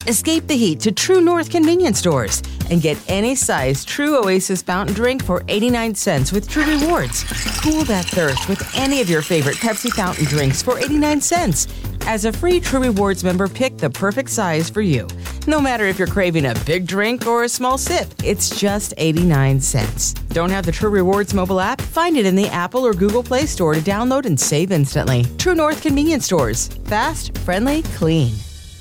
Escape the heat to True North convenience stores and get any size True Oasis fountain drink for 89 cents with True Rewards. Cool that thirst with any of your favorite Pepsi fountain drinks for 89 cents. As a free True Rewards member, pick the perfect size for you. No matter if you're craving a big drink or a small sip, it's just 89 cents. Don't have the True Rewards mobile app? Find it in the Apple or Google Play Store to download and save instantly. True North convenience stores. Fast, friendly, clean.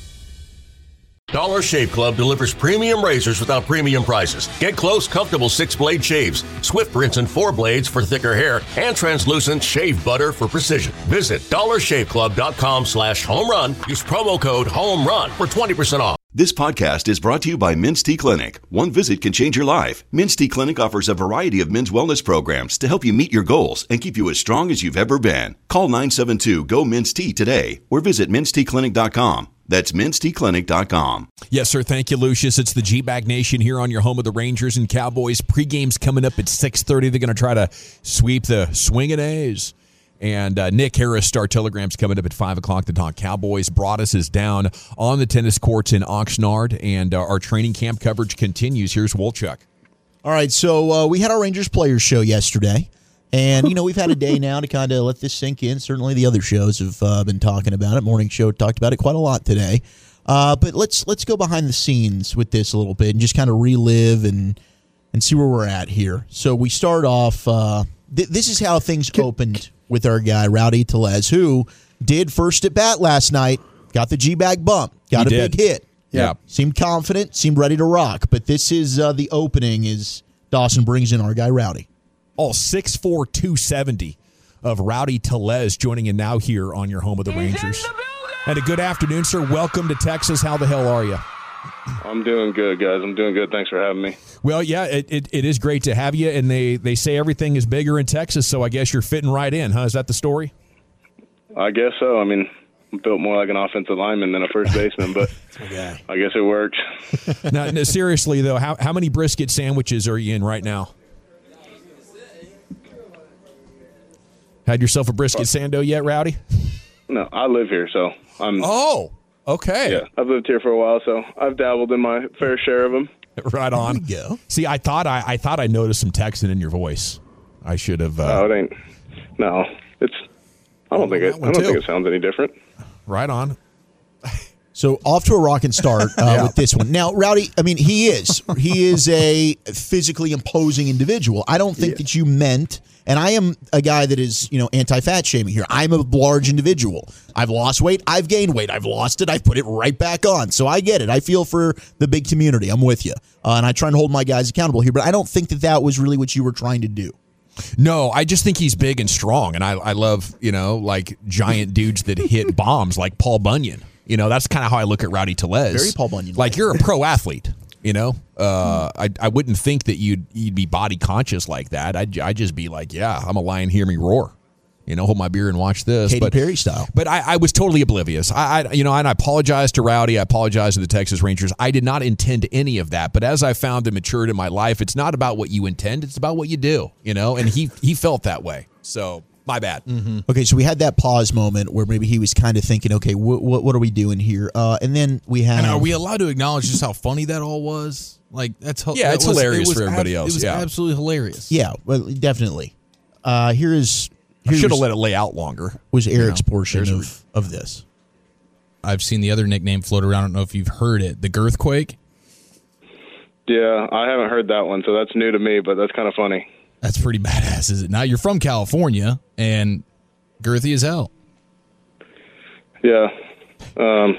Dollar Shave Club delivers premium razors without premium prices. Get close, comfortable 6-blade shaves, swift rinse and 4 blades for thicker hair, and translucent shave butter for precision. Visit dollarshaveclub.com/home run. Use promo code HOMERUN for 20% off. This podcast is brought to you by Men's Tea Clinic. One visit can change your life. Men's Tea Clinic offers a variety of men's wellness programs to help you meet your goals and keep you as strong as you've ever been. Call 972-GO-MEN'S Tea today or visit mensteaclinic.com. That's mensteaclinic.com. Yes, sir. Thank you, Lucius. It's the G-Bag Nation here on your home of the Rangers and Cowboys. Pre-game's coming up at 6:30. They're going to try to sweep the Swingin' A's. And Nick Harris, Star Telegram's coming up at 5 o'clock to talk Cowboys. Broadus is down on the tennis courts in Oxnard, and our training camp coverage continues. Here's Wolchuk. All right, so we had our Rangers Players Show yesterday. And, we've had a day now to kind of let this sink in. Certainly the other shows have been talking about it. Morning Show talked about it quite a lot today. But let's go behind the scenes with this a little bit and just kind of relive and see where we're at here. So we start off, this is how things opened with our guy, Rowdy Tellez, who did first at bat last night, got the G-Bag bump, got a big hit. Yeah. Seemed confident, seemed ready to rock. But this is the opening as Dawson brings in our guy, Rowdy. All 6'4", 270 of Rowdy Tellez joining in now here on your home of the Rangers. And a good afternoon, sir. Welcome to Texas. How the hell are you? I'm doing good, guys. I'm doing good. Thanks for having me. Well, yeah, it is great to have you. And they say everything is bigger in Texas, so I guess you're fitting right in, huh? Is that the story? I guess so. I mean, I'm built more like an offensive lineman than a first baseman, but I guess it works. Now, seriously, though, how many brisket sandwiches are you in right now? Had yourself a brisket sando yet, Rowdy? No, I live here, so I'm... Oh, okay. Yeah, I've lived here for a while, so I've dabbled in my fair share of them. Right on. There you go. See, I thought I noticed some Texan in your voice. I should have... No, it ain't. No, it's... I don't think it sounds any different. Right on. So off to a rocking start with this one. Now, Rowdy, I mean, he is a physically imposing individual. I don't think that you meant... And I am a guy that is, anti-fat shaming here. I'm a large individual. I've lost weight. I've gained weight. I've lost it. I've put it right back on. So I get it. I feel for the big community. I'm with you. And I try and hold my guys accountable here. But I don't think that was really what you were trying to do. No, I just think he's big and strong. And I love, like giant dudes that hit bombs like Paul Bunyan. That's kind of how I look at Rowdy Tellez. Very Paul Bunyan. Like you're a pro athlete. I wouldn't think that you'd be body conscious like that. I'd just be like, yeah, I'm a lion, hear me roar. Hold my beer and watch this. Katy Perry style. But I was totally oblivious. And I apologize to Rowdy. I apologize to the Texas Rangers. I did not intend any of that. But as I found and matured in my life, it's not about what you intend. It's about what you do, And he felt that way. So my bad. Mm-hmm. Okay, so we had that pause moment where maybe he was kind of thinking, okay, what are we doing here? And then we had... And are we allowed to acknowledge just how funny that all was? Like, it's hilarious for everybody else. It was absolutely hilarious. Yeah, well, definitely. I should have let it lay out longer. Was Eric's portion of this. I've seen the other nickname float around. I don't know if you've heard it. The Girthquake. Yeah, I haven't heard that one, so that's new to me, but that's kind of funny. That's pretty badass, is it not? You're from California, and girthy as hell. Yeah. I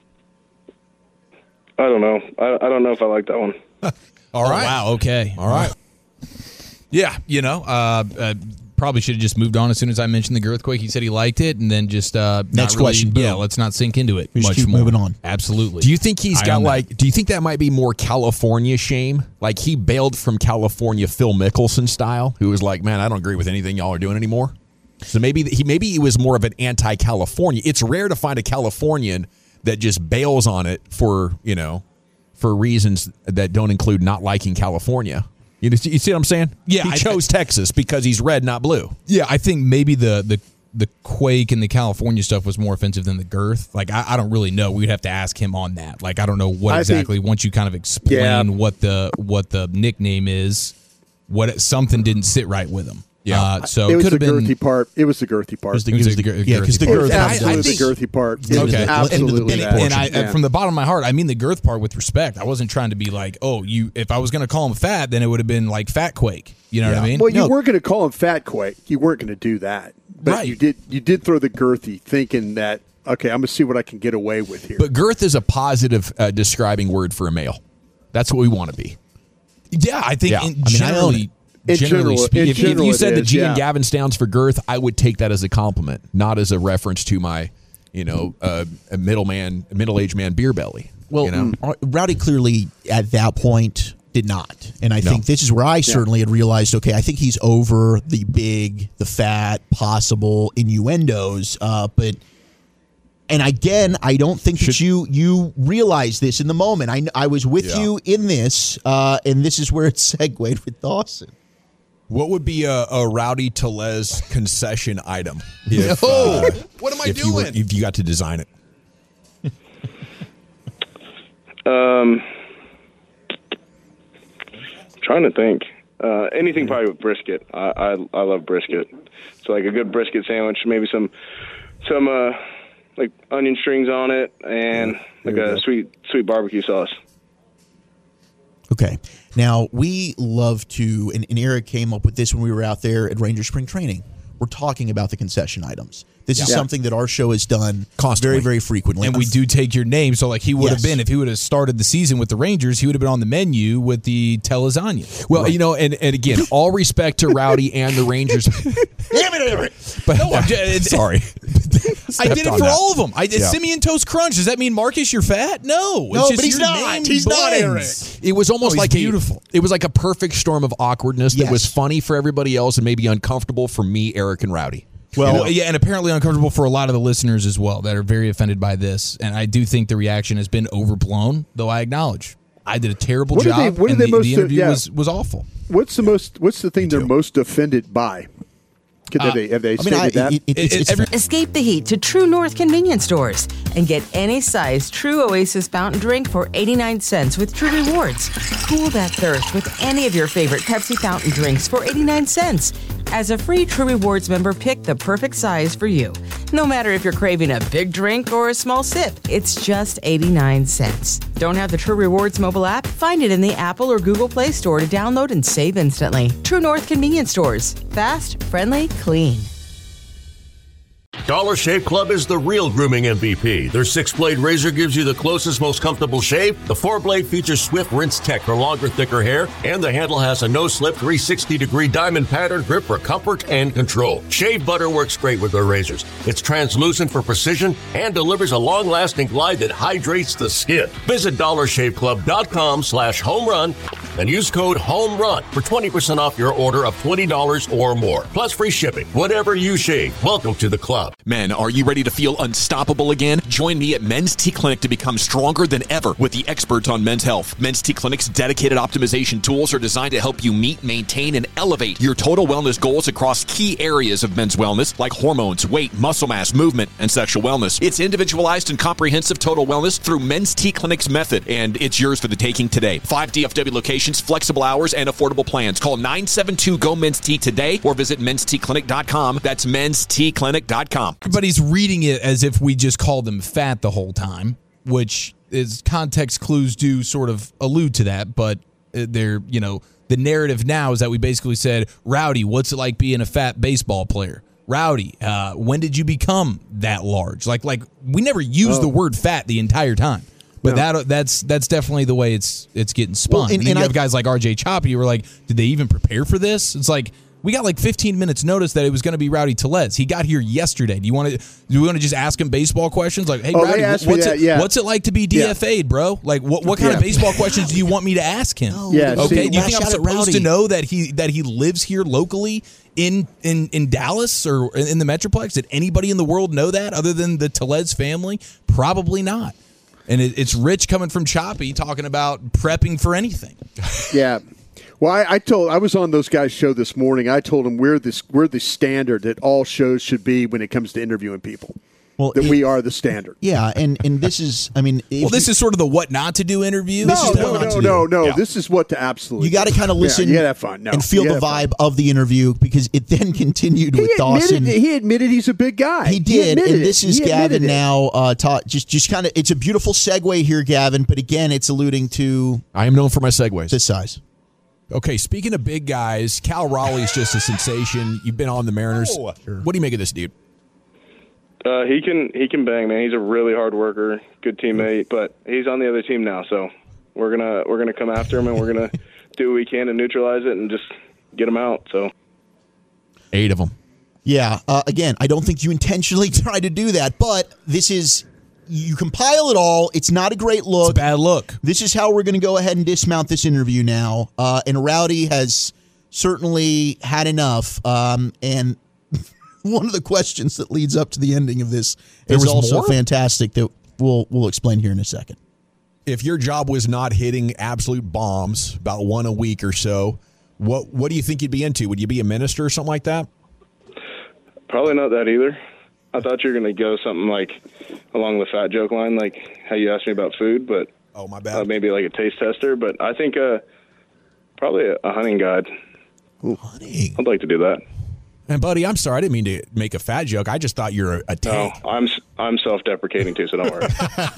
don't know. I don't know if I like that one. All right. Oh, wow, okay. All right. Yeah, probably should have just moved on as soon as I mentioned the Girthquake. He said he liked it, and then just next question. Yeah, let's not sink into it much more. Moving on. Absolutely. Do you think do you think that might be more California shame? Like he bailed from California Phil Mickelson style, who was like, man, I don't agree with anything y'all are doing anymore. So maybe he was more of an anti-California. It's rare to find a Californian that just bails on it for reasons that don't include not liking California. You see what I'm saying? Yeah, he chose Texas because he's red, not blue. Yeah, I think maybe the the quake and the California stuff was more offensive than the girth. Like, I don't really know. We'd have to ask him on that. Like, I don't know what exactly. Once you kind of explain what the nickname is, something didn't sit right with him. Yeah, so it was could have been girthy part. It was the girthy part. Because the girth. Absolutely the girthy part. Okay, Absolutely. And from the bottom of my heart, I mean the girth part with respect. I wasn't trying to be like, if I was going to call him fat, then it would have been like Fat Quake. You know what I mean? Well, you weren't going to call him Fat Quake. You weren't going to do that. But right. You did throw the girthy, thinking that, okay, I'm going to see what I can get away with here. But girth is a positive describing word for a male. That's what we want to be. Yeah, I think generally. Generally speaking, if you said that G and Gavin stands for girth, I would take that as a compliment, not as a reference to my, a middle-aged man beer belly. Well, Rowdy clearly at that point did not, and I think this is where I certainly had realized. Okay, I think he's over the big, the fat, possible innuendos, but. And again, I don't think that you realize this in the moment. I was with you in this, and this is where it segued with Dawson. What would be a Rowdy Tellez concession item? What am I doing? If you got to design it. Trying to think. Anything probably with brisket. I love brisket. So like a good brisket sandwich, maybe some like onion strings on it, and like a sweet barbecue sauce. Okay. Now, we love to, and Eric came up with this when we were out there at Ranger Spring Training. We're talking about the concession items. This is something that our show has done constantly, very, very frequently. And we do take your name. So, like, he would have been, if he would have started the season with the Rangers, he would have been on the menu with the Telezania. Well, and again, all respect to Rowdy and the Rangers. But no, sorry. I did it for all of them. Simeon Toast Crunch. Does that mean, Marcus, you're fat? No. It's just but he's your not. name He's not, Eric. It was almost like beautiful. It was like a perfect storm of awkwardness that was funny for everybody else and maybe uncomfortable for me, Eric, and Rowdy. Well, and apparently uncomfortable for a lot of the listeners as well that are very offended by this. And I do think the reaction has been overblown, though I acknowledge I did a terrible job, and the interview was awful. What's the thing they're most offended by? Have they stated that? Escape the heat to True North convenience stores and get any size True Oasis fountain drink for 89 cents with True Rewards. Cool that thirst with any of your favorite Pepsi fountain drinks for 89 cents. As a free True Rewards member, pick the perfect size for you. No matter if you're craving a big drink or a small sip, it's just 89 cents. Don't have the True Rewards mobile app? Find it in the Apple or Google Play Store to download and save instantly. True North convenience stores. Fast, friendly, clean. Dollar Shave Club is the real grooming MVP. Their 6-blade razor gives you the closest, most comfortable shave. The 4-blade features swift rinse tech for longer, thicker hair. And the handle has a no-slip 360-degree diamond pattern grip for comfort and control. Shave butter works great with their razors. It's translucent for precision and delivers a long-lasting glide that hydrates the skin. Visit DollarShaveClub.com/homerun and use code HOMERUN for 20% off your order of $20 or more. Plus free shipping. Whatever you shave, welcome to the club. Men, are you ready to feel unstoppable again? Join me at Men's T Clinic to become stronger than ever with the experts on men's health. Men's T Clinic's dedicated optimization tools are designed to help you meet, maintain, and elevate your total wellness goals across key areas of men's wellness like hormones, weight, muscle mass, movement, and sexual wellness. It's individualized and comprehensive total wellness through Men's T Clinic's method, and it's yours for the taking today. 5 DFW locations, flexible hours, and affordable plans. Call 972-GO-MEN'S-T today or visit menstclinic.com. That's menstclinic.com. Everybody's reading it as if we just called them fat the whole time, which is context clues do sort of allude to that, but they're, the narrative now is that we basically said, Rowdy, what's it like being a fat baseball player? Rowdy, when did you become that large? Like we never used the word fat the entire time. But that's definitely the way it's getting spun. Well, and then you have guys like RJ Choppy who were like, did they even prepare for this? It's like, we got like 15 minutes notice that it was going to be Rowdy Tellez. He got here yesterday. Do we want to just ask him baseball questions? Like, hey, Rowdy, what's it like to be DFA'd, bro? Like, what kind of baseball questions do you want me to ask him? No, okay, do you think I'm supposed to know that he lives here locally in Dallas or in the Metroplex? Did anybody in the world know that other than the Tellez family? Probably not. And it's rich coming from Choppy talking about prepping for anything. Yeah. Well, I was on those guys' show this morning. I told them we're the standard that all shows should be when it comes to interviewing people. Well, we are the standard. Yeah, and this is, I mean... this is sort of the what not to do interview. No. This is what to absolutely You got to kind of listen have fun. and feel the vibe of the interview, because it then continued with Dawson. He admitted he's a big guy. He did, and this is Gavin now. Just kind of, it's a beautiful segue here, Gavin, but again, it's alluding to... I am known for my segues. This size. Okay, speaking of big guys, Cal Raleigh's just a sensation. You've been on the Mariners. What do you make of this dude? He can bang, man. He's a really hard worker, good teammate, but he's on the other team now, so we're gonna come after him, and we're gonna do what we can to neutralize it and just get him out. So 8 of them. Yeah. Again, I don't think you intentionally try to do that, but this is, you compile it all. It's not a great look. It's a bad look. This is how we're going to go ahead and dismount this interview now. And Rowdy has certainly had enough. And one of the questions that leads up to the ending of this is also fantastic that we'll explain here in a second. If your job was not hitting absolute bombs, about one a week or so, what do you think you'd be into? Would you be a minister or something like that? Probably not that either. I thought you were going to go something like along the fat joke line, like how you asked me about food, but oh, my bad. Maybe like a taste tester. But I think probably a hunting guide. Ooh, hunting. I'd like to do that. And buddy, I'm sorry, I didn't mean to make a fat joke. I just thought you're a tank. No, I'm self-deprecating too, so don't worry.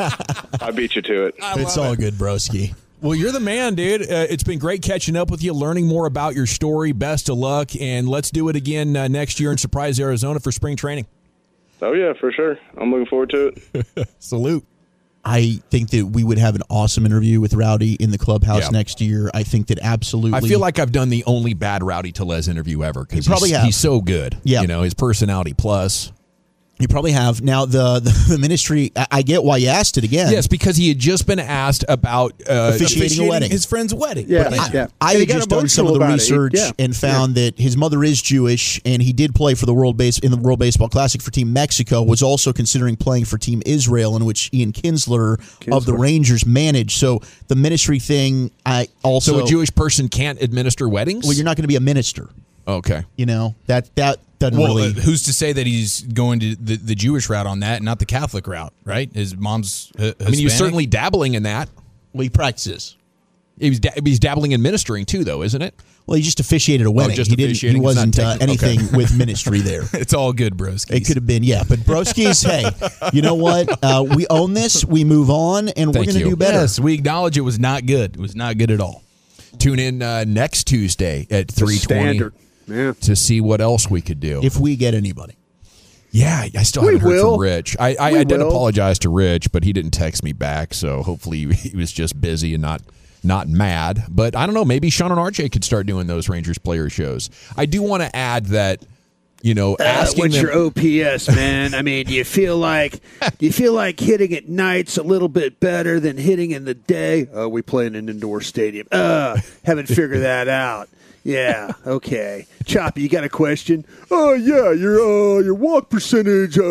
I beat you to it. It's all good, broski. Well, you're the man, dude. It's been great catching up with you, learning more about your story. Best of luck, and let's do it again next year in Surprise, Arizona for spring training. Oh, yeah, for sure. I'm looking forward to it. Salute. I think that we would have an awesome interview with Rowdy in the clubhouse next year. I think that absolutely. I feel like I've done the only bad Rowdy Tellez interview ever, because he's so good. Yeah. You know, his personality plus. You probably have. Now, the ministry, I get why you asked it again. Yes, because he had just been asked about officiating a wedding. His friend's wedding. Yeah. I had just done some of the research and found that his mother is Jewish, and he did play for the World Baseball Classic for Team Mexico, was also considering playing for Team Israel, in which Ian Kinsler of the Rangers managed. So the ministry thing, So a Jewish person can't administer weddings? Well, you're not going to be a minister. Okay. You know, that doesn't really... who's to say that he's going to the Jewish route on that and not the Catholic route, right? His mom's Hispanic. I mean, he was certainly dabbling in that. Well, he practices. He's dabbling in ministering, too, though, isn't it? Well, he just officiated a wedding. He wasn't anything with ministry there. It's all good, broskies. It could have been, yeah. But broskies, hey, you know what? We own this. We move on, and we're going to do better. Yes, we acknowledge it was not good. It was not good at all. Tune in next Tuesday at 3:20 to see what else we could do. If we get anybody. Yeah, I still haven't heard from Rich. I did apologize to Rich, but he didn't text me back, so hopefully he was just busy and not mad. But I don't know, maybe Sean and RJ could start doing those Rangers player shows. I do want to add that, you know, asking what's your OPS, man? I mean, do you feel like hitting at night's a little bit better than hitting in the day? Oh, we play in an indoor stadium. Haven't figured that out. Yeah, okay. Choppy, you got a question? Oh, yeah, your walk percentage, yeah,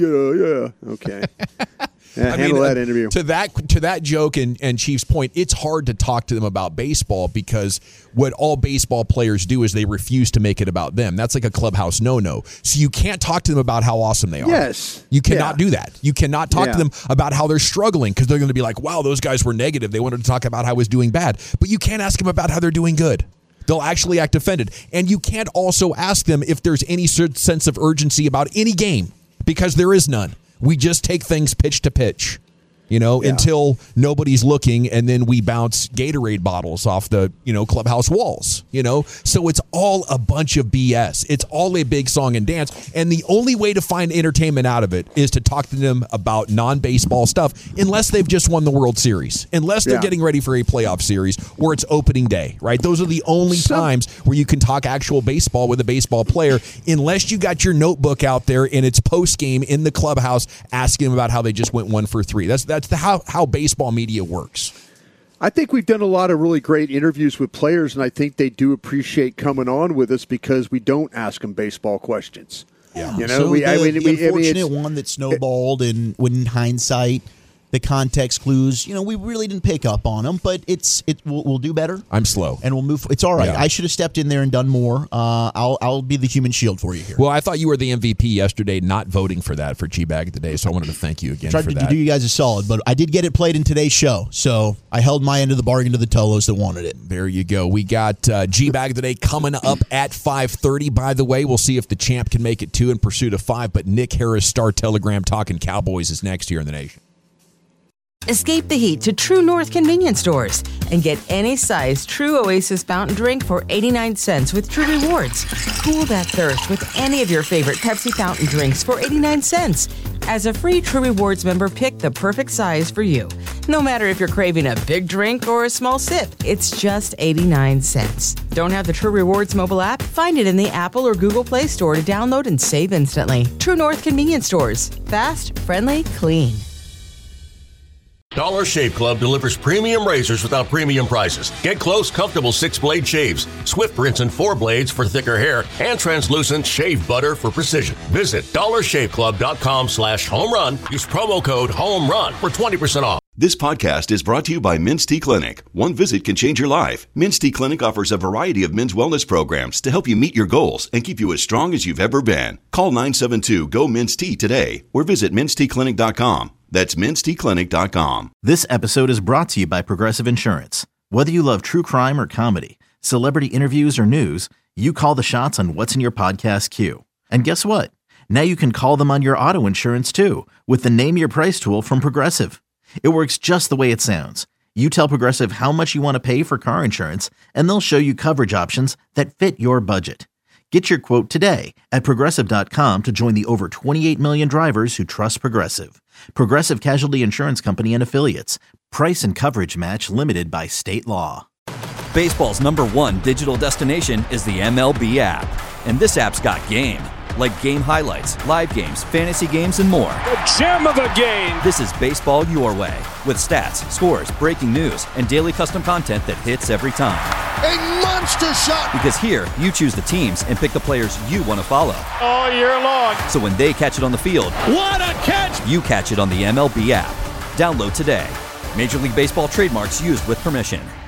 okay. Handle that interview. To that joke and Chief's point, it's hard to talk to them about baseball, because what all baseball players do is they refuse to make it about them. That's like a clubhouse no-no. So you can't talk to them about how awesome they are. Yes. You cannot do that. You cannot talk to them about how they're struggling, because they're going to be like, wow, those guys were negative. They wanted to talk about how I was doing bad. But you can't ask them about how they're doing good. They'll actually act offended. And you can't also ask them if there's any sense of urgency about any game, because there is none. We just take things pitch to pitch, until nobody's looking, and then we bounce Gatorade bottles off the, clubhouse walls, So it's all a bunch of BS. It's all a big song and dance. And the only way to find entertainment out of it is to talk to them about non-baseball stuff, unless they've just won the World Series, unless they're getting ready for a playoff series, or it's opening day, right? Those are the only times where you can talk actual baseball with a baseball player, unless you got your notebook out there and it's post-game in the clubhouse asking them about how they just went 1 for 3. That's how baseball media works. I think we've done a lot of really great interviews with players, and I think they do appreciate coming on with us because we don't ask them baseball questions. Yeah. So the unfortunate one that snowballed, and when in hindsight, the context clues, we really didn't pick up on them, but we'll do better. I'm slow. And we'll move. It's all right. Yeah. I should have stepped in there and done more. I'll be the human shield for you here. Well, I thought you were the MVP yesterday, not voting for that for G-Bag of the Day, so I wanted to thank you again for that. Tried to do you guys a solid, but I did get it played in today's show, so I held my end of the bargain to the Tolos that wanted it. There you go. We got G-Bag of the Day coming up at 5:30. By the way, we'll see if the champ can make it 2 in pursuit of 5, but Nick Harris, Star Telegram, talking Cowboys is next here in the nation. Escape the heat to True North convenience stores and get any size True Oasis fountain drink for 89 cents with True Rewards. Cool that thirst with any of your favorite Pepsi fountain drinks for 89 cents. As a free True Rewards member, pick the perfect size for you. No matter if you're craving a big drink or a small sip, it's just 89 cents. Don't have the True Rewards mobile app? Find it in the Apple or Google Play Store to download and save instantly. True North convenience stores. Fast, friendly, clean. Dollar Shave Club delivers premium razors without premium prices. Get close, comfortable 6-blade shaves, swift rinse and 4 blades for thicker hair, and translucent shave butter for precision. Visit dollarshaveclub.com/homerun. Use promo code HOMERUN for 20% off. This podcast is brought to you by Men's Tea Clinic. One visit can change your life. Men's Tea Clinic offers a variety of men's wellness programs to help you meet your goals and keep you as strong as you've ever been. Call 972-GO-MEN'S Tea today or visit mensteaclinic.com. That's mensteaclinic.com. This episode is brought to you by Progressive Insurance. Whether you love true crime or comedy, celebrity interviews or news, you call the shots on what's in your podcast queue. And guess what? Now you can call them on your auto insurance too with the Name Your Price tool from Progressive. It works just the way it sounds. You tell Progressive how much you want to pay for car insurance, and they'll show you coverage options that fit your budget. Get your quote today at Progressive.com to join the over 28 million drivers who trust Progressive. Progressive Casualty Insurance Company and Affiliates. Price and coverage match limited by state law. Baseball's #1 digital destination is the MLB app. And this app's got game. Like game highlights, live games, fantasy games, and more. The gem of a game! This is baseball your way. With stats, scores, breaking news, and daily custom content that hits every time. A monster shot! Because here, you choose the teams and pick the players you want to follow. All year long. So when they catch it on the field, what a catch! You catch it on the MLB app. Download today. Major League Baseball trademarks used with permission.